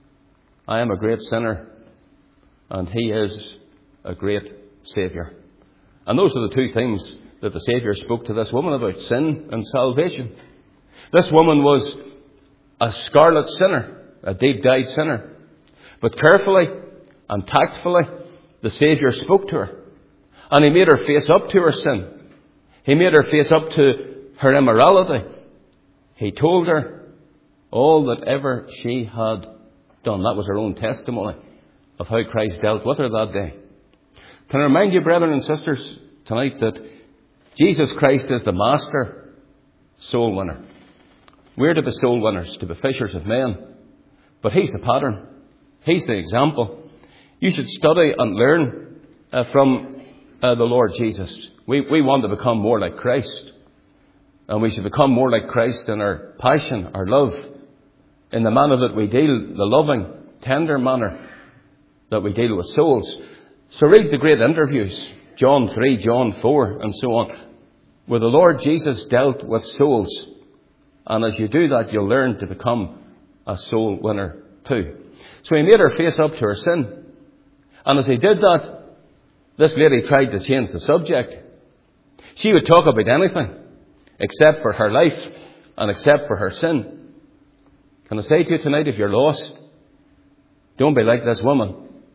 I am a great sinner, and He is a great Saviour. And those are the two things that the Saviour spoke to this woman about, sin and salvation. This woman was a scarlet sinner, a deep-dyed sinner. But carefully and tactfully, the Saviour spoke to her. And He made her face up to her sin. He made her face up to her immorality. He told her all that ever she had done. That was her own testimony of how Christ dealt with her that day. Can I remind you, brethren and sisters, tonight that Jesus Christ is the master soul winner. We're to be soul winners, to be fishers of men. But He's the pattern. He's the example. You should study and learn uh, from uh, the Lord Jesus. We, we want to become more like Christ. And we should become more like Christ in our passion, our love, in the manner that we deal, the loving, tender manner that we deal with souls. So read the great interviews. John three, John four, and so on, where the Lord Jesus dealt with souls. And as you do that, you'll learn to become a soul winner too. So he made her face up to her sin. And as he did that, this lady tried to change the subject. She would talk about anything except for her life and except for her sin. Can I say to you tonight, if you're lost, don't be like this woman.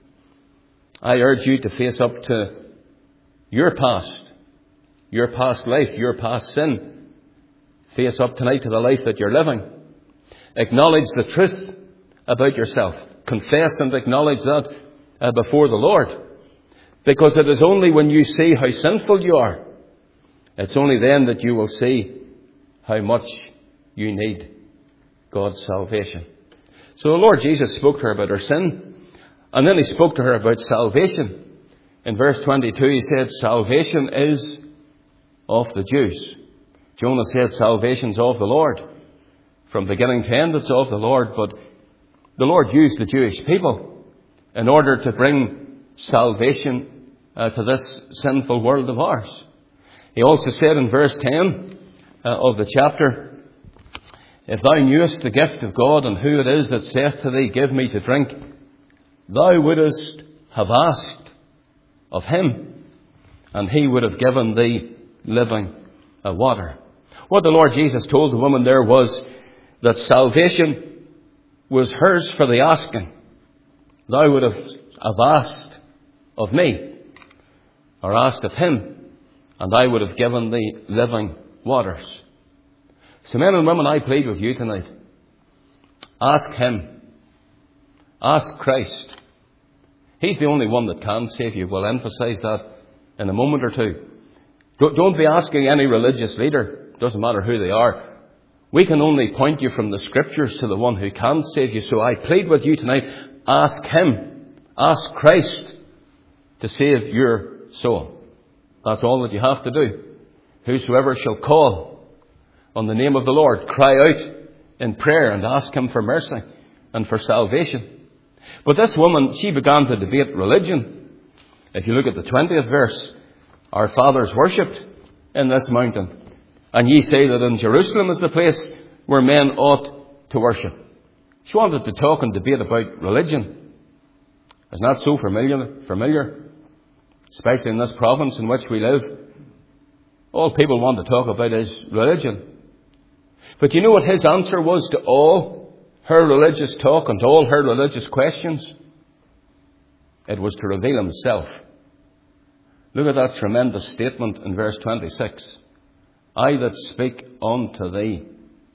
I urge you to face up to your past, your past life, your past sin. Face up tonight to the life that you're living. Acknowledge the truth about yourself. Confess and acknowledge that uh, before the Lord. Because it is only when you see how sinful you are, it's only then that you will see how much you need God's salvation. So the Lord Jesus spoke to her about her sin, and then he spoke to her about salvation. In verse twenty-two he said, salvation is of the Jews. Jonah said salvation's of the Lord. From beginning to end it's of the Lord, but the Lord used the Jewish people in order to bring salvation uh, to this sinful world of ours. He also said in verse ten uh, of the chapter, if thou knewest the gift of God and who it is that saith to thee, give me to drink, thou wouldest have asked of him, and he would have given thee living uh, water. What the Lord Jesus told the woman there was that salvation was hers for the asking. Thou would have, have asked of me, or asked of him, and I would have given thee living waters. So men and women, I plead with you tonight. Ask him. Ask Christ. He's the only one that can save you. We'll emphasize that in a moment or two. Don't be asking any religious leader. Doesn't matter who they are. We can only point you from the Scriptures to the one who can save you. So I plead with you tonight. Ask him. Ask Christ to save your soul. That's all that you have to do. Whosoever shall call on the name of the Lord, cry out in prayer and ask him for mercy and for salvation. But this woman, she began to debate religion. If you look at the twentieth verse, our fathers worshipped in this mountain, and ye say that in Jerusalem is the place where men ought to worship. She wanted to talk and debate about religion. Isn't that so familiar? Familiar? Especially in this province in which we live. All people want to talk about is religion. But you know what his answer was to all her religious talk and to all her religious questions? It was to reveal himself. Look at that tremendous statement in verse twenty-six. I that speak unto thee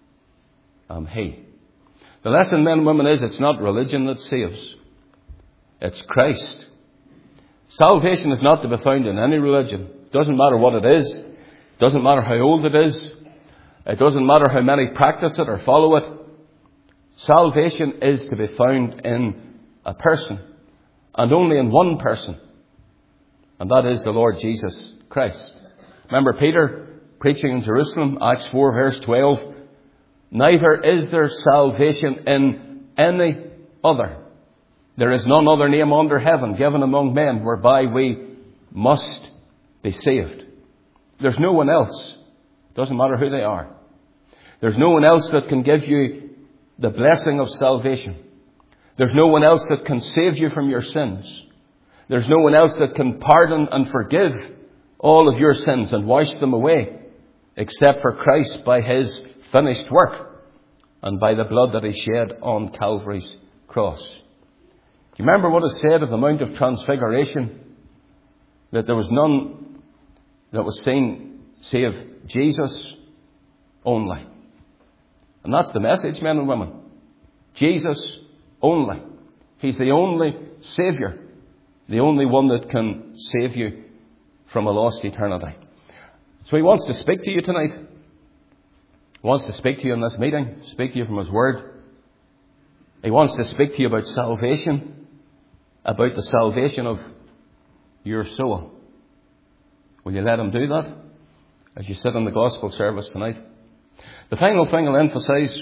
am he. The lesson, men and women, is it's not religion that saves. It's Christ. Salvation is not to be found in any religion. Doesn't matter what it is. Doesn't matter how old it is. It doesn't matter how many practice it or follow it. Salvation is to be found in a person. And only in one person. And that is the Lord Jesus Christ. Remember Peter preaching in Jerusalem, Acts four verse twelve. Neither is there salvation in any other. There is none other name under heaven given among men whereby we must be saved. There's no one else. Doesn't matter who they are. There's no one else that can give you the blessing of salvation. There's no one else that can save you from your sins. There's no one else that can pardon and forgive all of your sins and wash them away, except for Christ by his finished work and by the blood that he shed on Calvary's cross. Do you remember what is said of the Mount of Transfiguration? That there was none that was seen save Jesus only. And that's the message, men and women. Jesus only. He's the only Saviour. The only one that can save you from a lost eternity. So he wants to speak to you tonight. He wants to speak to you in this meeting. Speak to you from his word. He wants to speak to you about salvation. About the salvation of your soul. Will you let him do that as you sit in the gospel service tonight? The final thing I'll emphasize.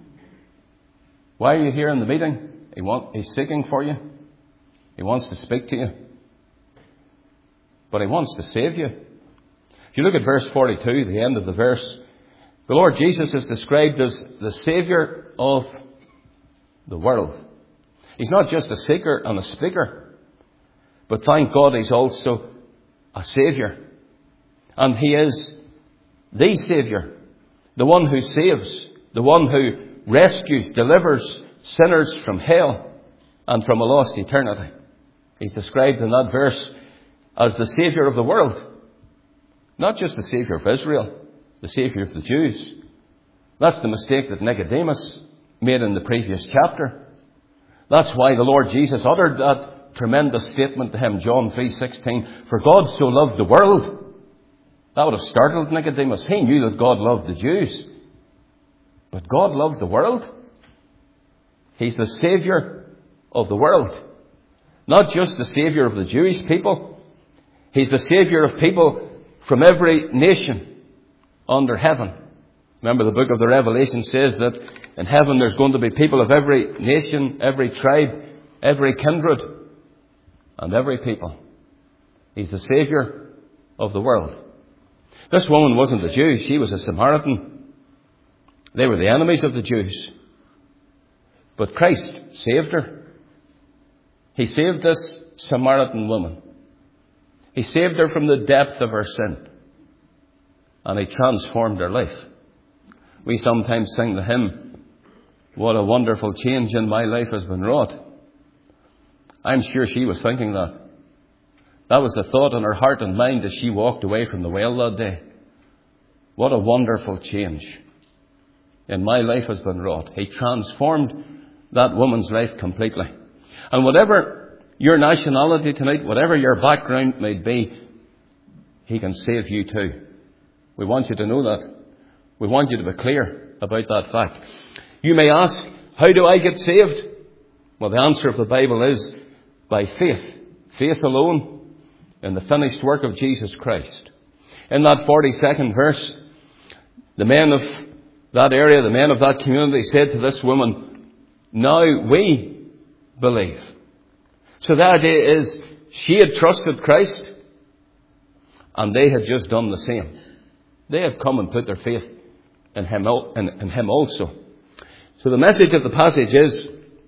Why are you here in the meeting? He want, he's seeking for you. He wants to speak to you. but he wants to save you. If you look at verse forty-two, the end of the verse, the Lord Jesus is described as the Saviour of the world. He's not just a seeker and a speaker, but thank God he's also a Saviour. And he is the Saviour, the one who saves, the one who rescues, delivers sinners from hell and from a lost eternity. He's described in that verse as the Saviour of the world. Not just the Saviour of Israel, the Saviour of the Jews. That's the mistake that Nicodemus made in the previous chapter. That's why the Lord Jesus uttered that tremendous statement to him, John three sixteen, for God so loved the world. That would have startled Nicodemus. He knew that God loved the Jews. But God loved the world. He's the Saviour of the world. Not just the Saviour of the Jewish people. He's the Saviour of people from every nation under heaven. Remember, the book of the Revelation says that in heaven there's going to be people of every nation, every tribe, every kindred, and every people. He's the Saviour of the world. This woman wasn't a Jew. She was a Samaritan. They were the enemies of the Jews. But Christ saved her. He saved this Samaritan woman. He saved her from the depth of her sin. And he transformed her life. We sometimes sing the hymn, what a wonderful change in my life has been wrought. I'm sure she was thinking that. That was the thought in her heart and mind as she walked away from the well that day. What a wonderful change in my life has been wrought. He transformed that woman's life completely. And whatever your nationality tonight, whatever your background may be, he can save you too. We want you to know that. We want you to be clear about that fact. You may ask, how do I get saved? Well, the answer of the Bible is by faith. Faith alone in the finished work of Jesus Christ. In that forty-second verse, the men of that area, the men of that community said to this woman, now we believe. So the idea is she had trusted Christ and they had just done the same. They had come and put their faith in him, in, in him also. So the message of the passage is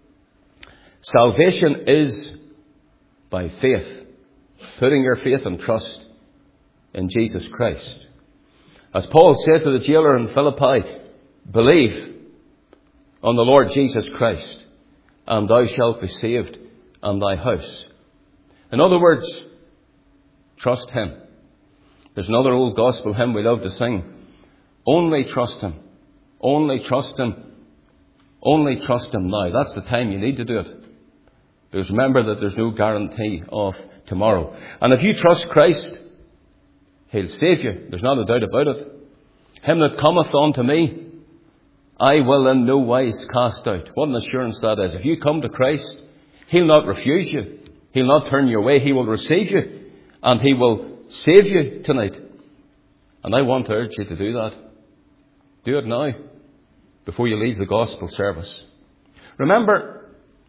salvation is by faith. Putting your faith and trust in Jesus Christ. As Paul said to the jailer in Philippi, believe on the Lord Jesus Christ, and thou shalt be saved, and thy house. In other words, trust him. There's another old gospel hymn we love to sing. Only trust him. Only trust him. Only trust him now. That's the time you need to do it. Because remember that there's no guarantee of tomorrow. And if you trust Christ, he'll save you. There's not a doubt about it. Him that cometh unto me, I will in no wise cast out. What an assurance that is. If you come to Christ, he'll not refuse you. He'll not turn you away. He will receive you. And he will save you tonight. And I want to urge you to do that. Do it now, before you leave the gospel service. Remember,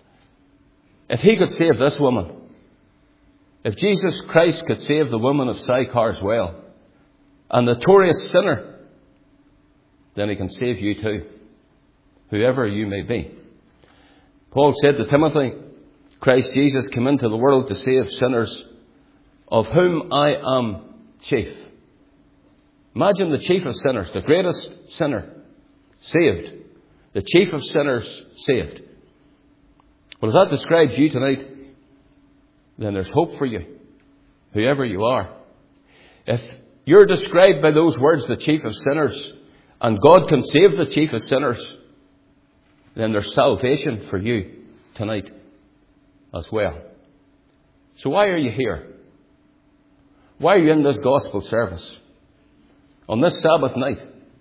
if he could save this woman, if Jesus Christ could save the woman of Sychar's well, a notorious sinner, then he can save you too, whoever you may be. Paul said to Timothy, Christ Jesus came into the world to save sinners, of whom I am chief. Imagine the chief of sinners, the greatest sinner, saved. The chief of sinners, saved. Well, if that describes you tonight, then there's hope for you, whoever you are. If you're described by those words, the chief of sinners, and God can save the chief of sinners, then there's salvation for you tonight as well. So why are you here? Why are you in this gospel service? On this Sabbath night,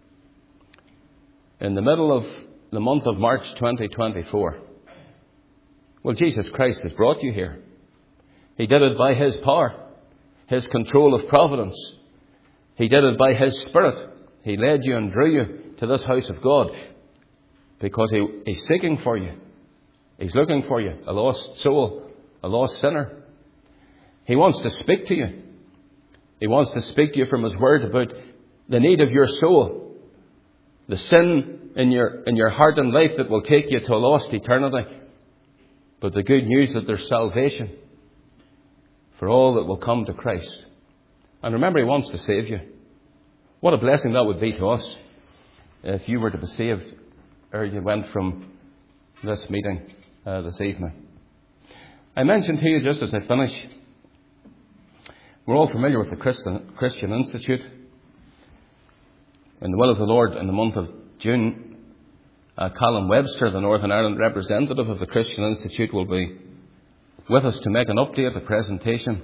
in the middle of the month of March twenty twenty-four. Well, Jesus Christ has brought you here. He did it by his power, his control of providence. He did it by his Spirit. He led you and drew you to this house of God because he, he's seeking for you. He's looking for you, a lost soul, a lost sinner. He wants to speak to you. He wants to speak to you from His Word about the need of your soul, the sin in your, in your heart and life that will take you to a lost eternity, but the good news that there's salvation for all that will come to Christ. And remember, He wants to save you. What a blessing that would be to us if you were to be saved or you went from this meeting uh, this evening. I mentioned to you just as I finish, we're all familiar with the Christian, Christian Institute. In the will of the Lord, in the month of June, uh, Colin Webster, the Northern Ireland representative of the Christian Institute, will be with us to make an update, a presentation.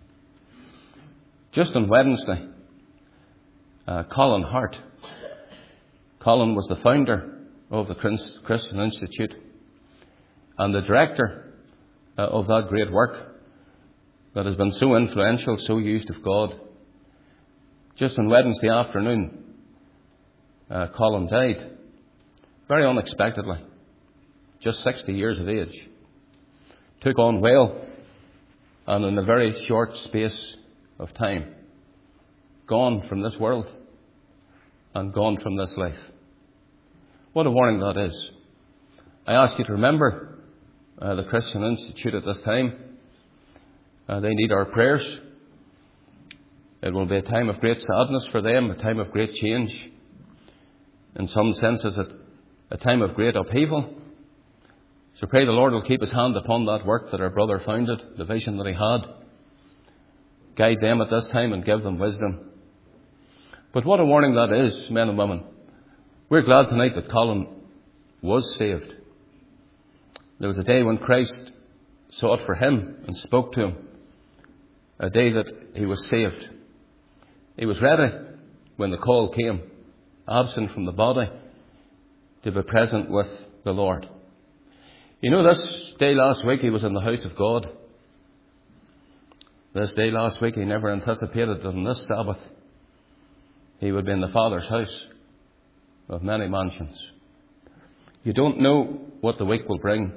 Just on Wednesday, uh, Colin Hart. Colin was the founder of the Christian Institute and the director uh, of that great work that has been so influential, so used of God. Just on Wednesday afternoon, uh, Colin died very unexpectedly, just sixty years of age. Took on well, and in a very short space of time, gone from this world and gone from this life. What a warning that is. I ask you to remember uh, the Christian Institute at this time. Uh, they need our prayers. It will be a time of great sadness for them, a time of great change. In some senses, a, a time of great upheaval. So pray the Lord will keep His hand upon that work that our brother founded, the vision that he had. Guide them at this time and give them wisdom. But what a warning that is, men and women. We're glad tonight that Colin was saved. There was a day when Christ sought for him and spoke to him. A day that he was saved. He was ready when the call came, absent from the body, to be present with the Lord. You know, this day last week he was in the house of God. This day last week he never anticipated that on this Sabbath he would be in the Father's house of many mansions. You don't know what the week will bring.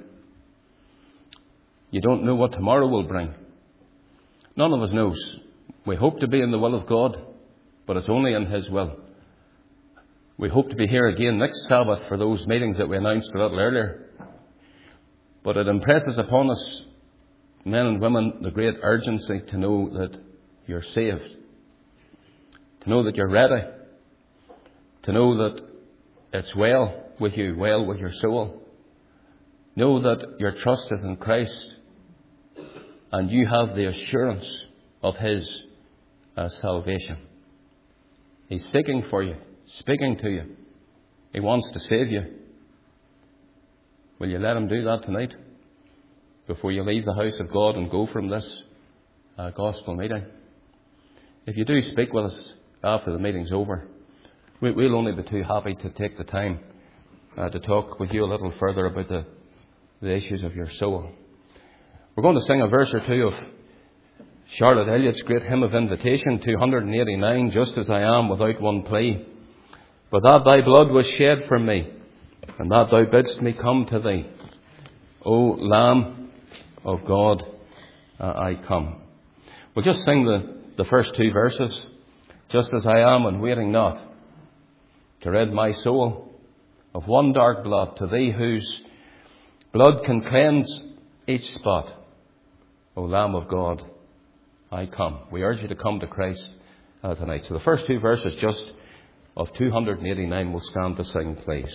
You don't know what tomorrow will bring. None of us knows. We hope to be in the will of God, but it's only in His will. We hope to be here again next Sabbath for those meetings that we announced a little earlier. But it impresses upon us, men and women, the great urgency to know that you're saved. To know that you're ready. To know that it's well with you, well with your soul. Know that your trust is in Christ and you have the assurance of His uh, salvation. He's seeking for you, speaking to you. He wants to save you. Will you let Him do that tonight before you leave the house of God and go from this uh, gospel meeting? If you do speak with us after the meeting's over, we, we'll only be too happy to take the time uh, to talk with you a little further about the, the issues of your soul. We're going to sing a verse or two of Charlotte Elliott's great hymn of invitation, two hundred eighty-nine, Just as I am without one plea. But that thy blood was shed for me, and that thou bidst me come to thee. O Lamb of God, uh, I come. We'll just sing the, the first two verses. Just as I am and waiting not, to rid my soul of one dark blot, to thee whose blood can cleanse each spot. O Lamb of God, I come. We urge you to come to Christ uh, tonight. So the first two verses just of two hundred eighty-nine will stand to sing, please.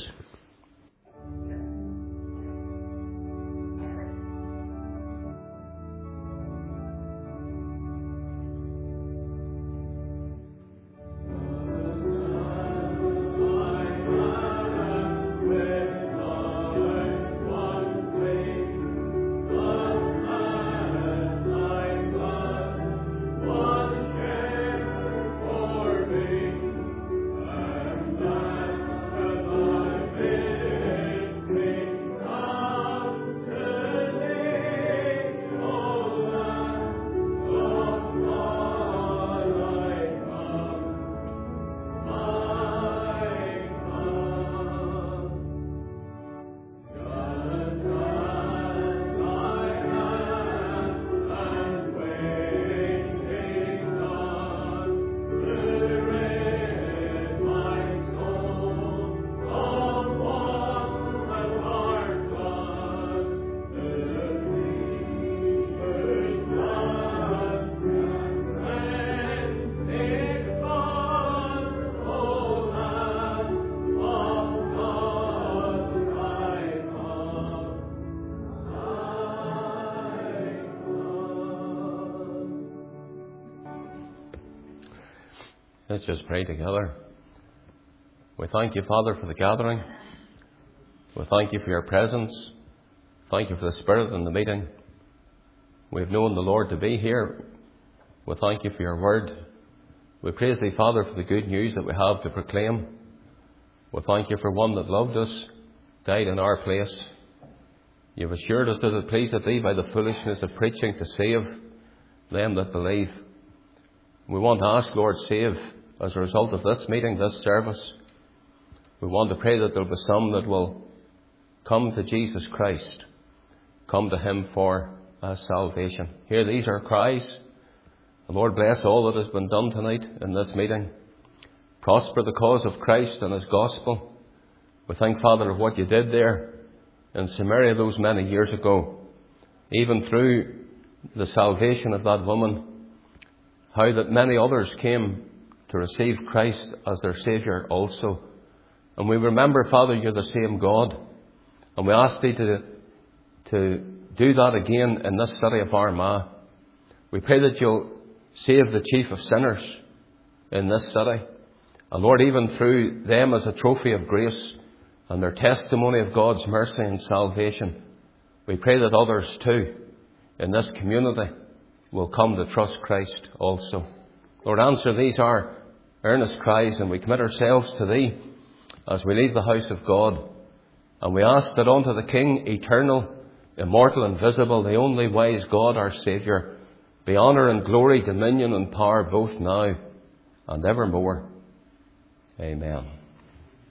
Let's just pray together. We thank you, Father, for the gathering. We thank you for your presence. Thank you for the Spirit in the meeting. We've known the Lord to be here. We thank you for your word. We praise thee, Father, for the good news that we have to proclaim. We thank you for one that loved us, died in our place. You've assured us that it pleaseth thee by the foolishness of preaching to save them that believe. We want to ask, Lord, save as a result of this meeting, this service. We want to pray that there will be some that will come to Jesus Christ, come to him for uh, salvation. Here, these are cries. The Lord bless all that has been done tonight in this meeting. Prosper the cause of Christ and his gospel. We thank, Father, of what you did there in Samaria those many years ago, even through the salvation of that woman, how that many others came to receive Christ as their Saviour also. And we remember, Father, you're the same God. And we ask thee to, to do that again in this city of Armagh. We pray that you'll save the chief of sinners in this city. And Lord, even through them as a trophy of grace and their testimony of God's mercy and salvation, we pray that others too in this community will come to trust Christ also. Lord, answer these our earnest cries, and we commit ourselves to thee as we leave the house of God. And we ask that unto the King, eternal, immortal, invisible, the only wise God, our Saviour, be honour and glory, dominion and power, both now and evermore. Amen.